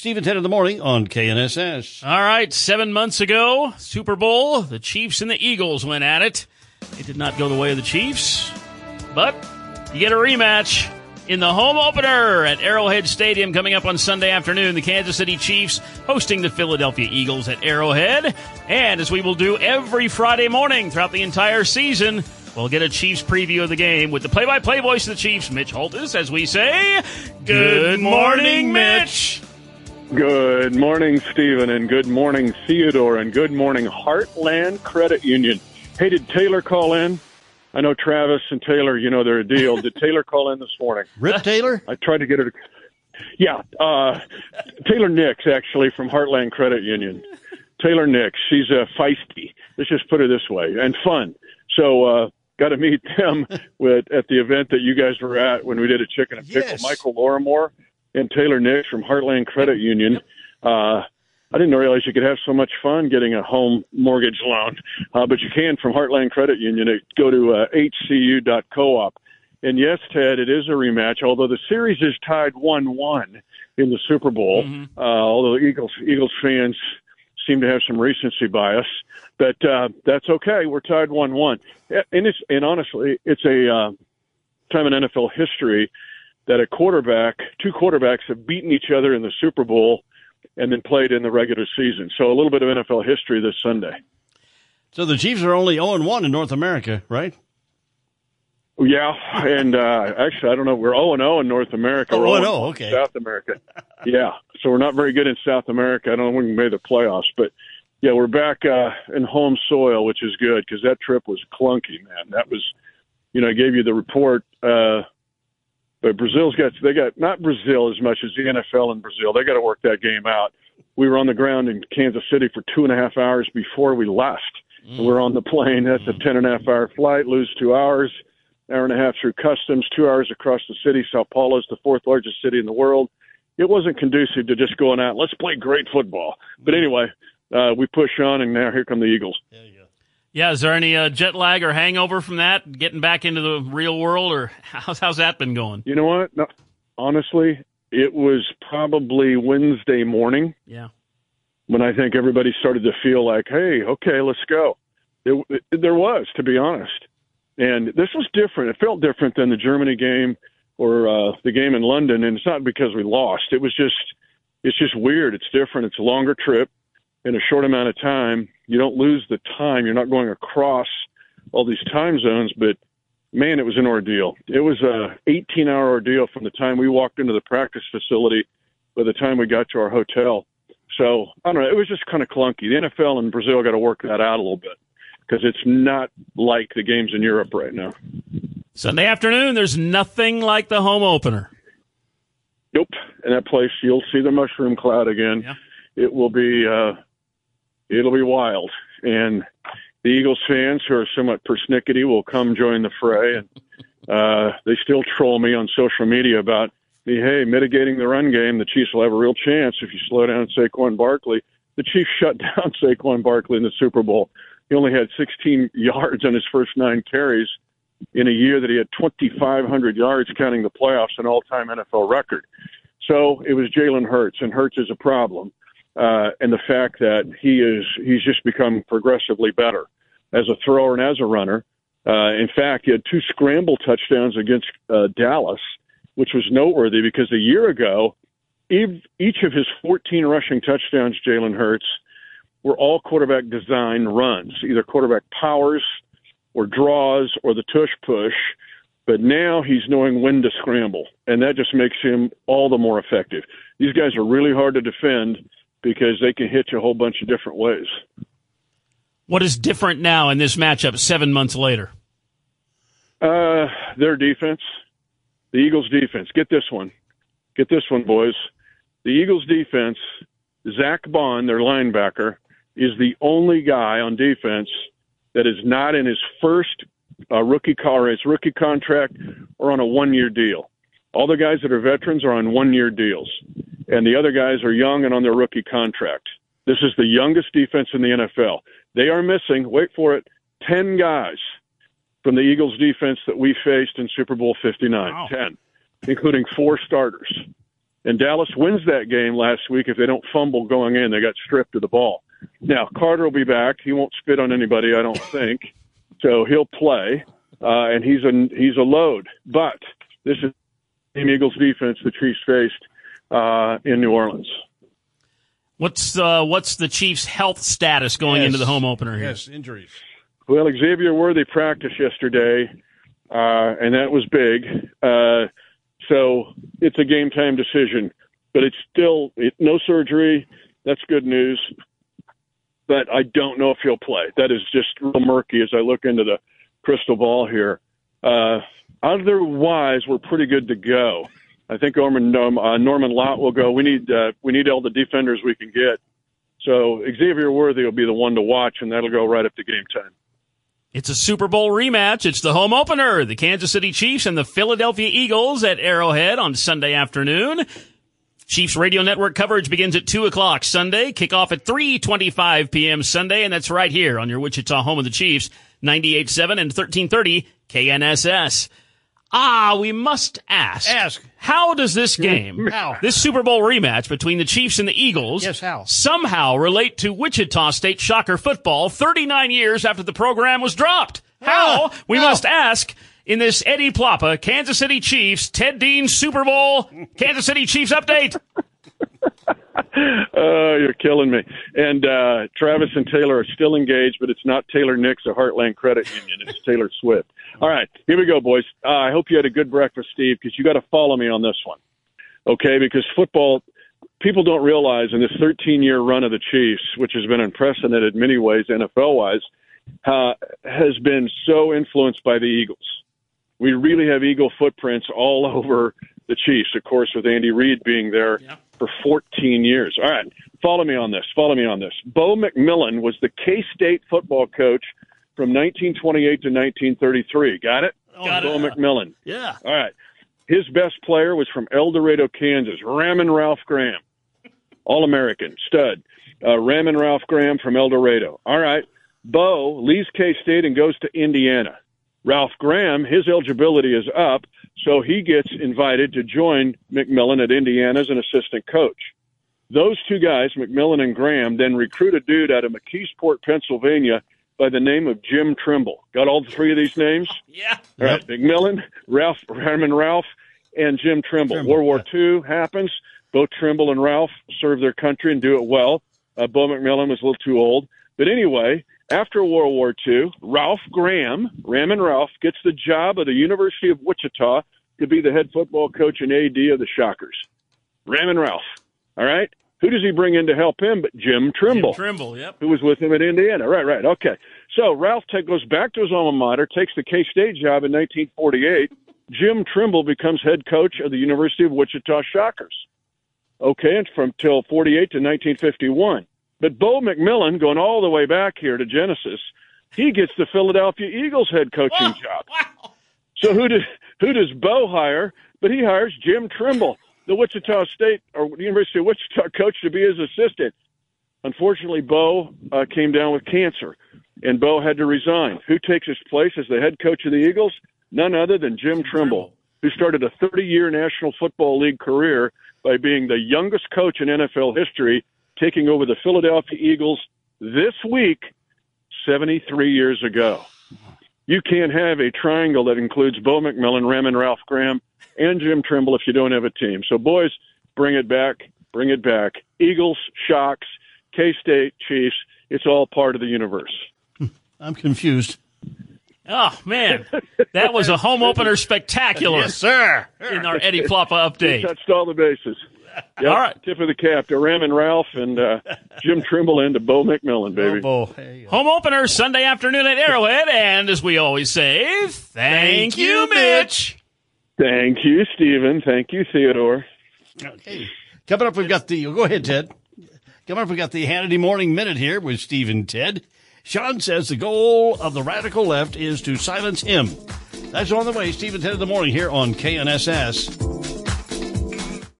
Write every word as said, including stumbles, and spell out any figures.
Steve and Ted in the morning on K N S S. All right, seven months ago, Super Bowl, the Chiefs and the Eagles went at it. It did not go the way of the Chiefs, but you get a rematch in the home opener at Arrowhead Stadium coming up on Sunday afternoon. The Kansas City Chiefs hosting the Philadelphia Eagles at Arrowhead. And as we will do every Friday morning throughout the entire season, we'll get a Chiefs preview of the game with the play-by-play voice of the Chiefs, Mitch Holtis, as we say, good morning, Mitch. Good morning, Stephen, and good morning, Theodore, and good morning, Heartland Credit Union. Hey, did Taylor call in? I know Travis and Taylor, you know they're a deal. Did Taylor call in this morning? Rip Taylor? I tried to get her to... Yeah, uh, Taylor Nix, actually, from Heartland Credit Union. Taylor Nix, she's uh, feisty. Let's just put it this way, and fun. So, uh, got to meet them with, at the event that you guys were at when we did a chicken and pickle. Yes. Michael Lorimore and Taylor Nix from Heartland Credit Union. Uh, I didn't realize you could have so much fun getting a home mortgage loan, uh, but you can from Heartland Credit Union. Go to uh, H C U dot coop. And yes, Ted, it is a rematch, although the series is tied one one in the Super Bowl, mm-hmm. uh, although the Eagles, Eagles fans seem to have some recency bias. But uh, that's okay. We're tied one one. And, it's, and honestly, it's a uh, time in N F L history that a quarterback, two quarterbacks have beaten each other in the Super Bowl and then played in the regular season. So a little bit of N F L history this Sunday. So the Chiefs are only oh and one in North America, right? Yeah, and uh, actually, I don't know. We're oh and oh in North America. Oh, and oh, okay. South America. Yeah, so we're not very good in South America. I don't know when we made the playoffs, but yeah, we're back uh, in home soil, which is good because that trip was clunky, man. That was, you know, I gave you the report. Uh, But Brazil's got, they got, not Brazil as much as the N F L in Brazil. They got to work that game out. We were on the ground in Kansas City for two and a half hours before we left. Mm. We're on the plane. That's a ten and a half hour flight, lose two hours, hour and a half through customs, two hours across the city. Sao Paulo is the fourth largest city in the world. It wasn't conducive to just going out, let's play great football. But anyway, uh, we push on, and now here come the Eagles. There you go. Yeah, is there any uh, jet lag or hangover from that, getting back into the real world, or how's, how's that been going? You know what? No, honestly, it was probably Wednesday morning. Yeah. When I think everybody started to feel like, hey, okay, let's go. It, it, there was, to be honest. And this was different. It felt different than the Germany game or uh, the game in London, and it's not because we lost. It was just, it's just weird. It's different. It's a longer trip in a short amount of time. You don't lose the time. You're not going across all these time zones, but man, it was an ordeal. It was a eighteen hour ordeal from the time we walked into the practice facility by the time we got to our hotel. So I don't know. It was just kind of clunky. The N F L and Brazil got to work that out a little bit because it's not like the games in Europe right now. Sunday afternoon, there's nothing like the home opener. Nope. In that place, you'll see the mushroom cloud again. Yeah. It will be, uh, it'll be wild. And the Eagles fans who are somewhat persnickety will come join the fray. And uh, they still troll me on social media about me, hey, mitigating the run game, the Chiefs will have a real chance if you slow down Saquon Barkley. The Chiefs shut down Saquon Barkley in the Super Bowl. He only had sixteen yards on his first nine carries in a year that he had twenty-five hundred yards, counting the playoffs, an all-time N F L record. So it was Jalen Hurts, and Hurts is a problem. Uh, and the fact that he is, he's just become progressively better as a thrower and as a runner. Uh, in fact, he had two scramble touchdowns against uh, Dallas, which was noteworthy because a year ago, each of his fourteen rushing touchdowns, Jalen Hurts, were all quarterback design runs, either quarterback powers or draws or the tush push. But now he's knowing when to scramble, and that just makes him all the more effective. These guys are really hard to defend because they can hit you a whole bunch of different ways. What is different now in this matchup seven months later? Uh, their defense, the Eagles' defense. Get this one. Get this one, boys. The Eagles' defense, Zach Bond, their linebacker, is the only guy on defense that is not in his first uh, rookie or his rookie contract or on a one-year deal. All the guys that are veterans are on one-year deals, and the other guys are young and on their rookie contract. This is the youngest defense in the N F L. They are missing, wait for it, ten guys from the Eagles' defense that we faced in Super Bowl fifty-nine. Wow. ten, including four starters. And Dallas wins that game last week if they don't fumble going in. They got stripped of the ball. Now, Carter will be back. He won't spit on anybody, I don't think. So he'll play, uh, and he's a, he's a load. But this is the Eagles defense the Chiefs faced uh, in New Orleans. What's uh, what's the Chiefs' health status going yes. into the home opener here? Yes, injuries. Well, Xavier Worthy practiced yesterday, uh, and that was big. Uh, so it's a game-time decision. But it's still it, no surgery. That's good news. But I don't know if he'll play. That is just real murky as I look into the crystal ball here. Uh, otherwise, we're pretty good to go. I think Norman, um, uh, Norman Lott will go. We need uh, we need all the defenders we can get. So Xavier Worthy will be the one to watch, and that'll go right up to game time. It's a Super Bowl rematch. It's the home opener. The Kansas City Chiefs and the Philadelphia Eagles at Arrowhead on Sunday afternoon. Chiefs Radio Network coverage begins at two o'clock Sunday. Kickoff at three twenty-five p.m. Sunday, and that's right here on your Wichita home of the Chiefs, ninety-eight point seven and thirteen thirty K N S S. Ah, we must ask. Ask. How does this game, How? this Super Bowl rematch between the Chiefs and the Eagles, Yes, how? somehow relate to Wichita State Shocker football thirty-nine years after the program was dropped? How? Ah, we how? must ask in this Eddie Plappa, Kansas City Chiefs, Ted Dean Super Bowl, Kansas City Chiefs update. Oh, you're killing me. And uh, Travis and Taylor are still engaged, but it's not Taylor Nix or Heartland Credit Union. It's Taylor Swift. All right, here we go, boys. Uh, I hope you had a good breakfast, Steve, because you got to follow me on this one, okay? Because football, people don't realize in this thirteen-year run of the Chiefs, which has been unprecedented in many ways, N F L-wise, uh, has been so influenced by the Eagles. We really have Eagle footprints all over the Chiefs, of course, with Andy Reid being there yeah. for fourteen years. All right, follow me on this. Follow me on this. Bo McMillan was the K-State football coach from nineteen twenty-eight to nineteen thirty-three. Got it? Got Bo it. McMillan. Yeah. All right. His best player was from El Dorado, Kansas, Ramin Ralph Graham. All-American, stud. Uh, Ramin Ralph Graham from El Dorado. All right. Bo leaves K-State and goes to Indiana. Ralph Graham, his eligibility is up, so he gets invited to join McMillan at Indiana as an assistant coach. Those two guys, McMillan and Graham, then recruit a dude out of McKeesport, Pennsylvania, by the name of Jim Trimble. Got all three of these names? Yeah. All right, McMillan, Ralph, Ramin Ralph, and Jim Trimble. Trimble, World War yeah. Two happens. Both Trimble and Ralph serve their country and do it well. Uh, Bo McMillan was a little too old. But anyway, after World War Two, Ralph Graham, Ramin Ralph, gets the job at the University of Wichita to be the head football coach and A D of the Shockers. Ramin Ralph. All right? Who does he bring in to help him but Jim Trimble? Jim Trimble, yep. Who was with him at Indiana. Right, right. Okay. So Ralph t- goes back to his alma mater, takes the K-State job in nineteen forty-eight. Jim Trimble becomes head coach of the University of Wichita Shockers. Okay, and from till forty-eight to nineteen fifty-one. But Bo McMillan, going all the way back here to Genesis, he gets the Philadelphia Eagles head coaching Wow. job. Wow. So who does who does Bo hire? But he hires Jim Trimble, the Wichita State or the University of Wichita coach, to be his assistant. Unfortunately, Bo uh, came down with cancer, and Bo had to resign. Who takes his place as the head coach of the Eagles? None other than Jim Trimble, who started a thirty-year National Football League career by being the youngest coach in N F L history, taking over the Philadelphia Eagles this week, seventy-three years ago. You can't have a triangle that includes Bo McMillan, Ramin Ralph Graham, and Jim Trimble if you don't have a team. So, boys, bring it back, bring it back. Eagles, Shocks, K-State, Chiefs, it's all part of the universe. I'm confused. Oh, man. That was a home opener spectacular. Yes, sir. In our Eddie Plappa He update. touched all the bases. Yep, All right. Tip of the cap to Ramin Ralph and uh, Jim Trimble and to Bo McMillan, baby. Oh, hey, uh, Home opener Sunday afternoon at Arrowhead. And as we always say, thank you, Mitch. Thank you, Stephen. Thank you, Theodore. okay. Coming up, we've got the. Go ahead, Ted. Coming up, we've got the Hannity Morning Minute here with Steve and Ted. Sean says the goal of the radical left is to silence him. That's on the way. Steve and Ted in the morning here on K N S S.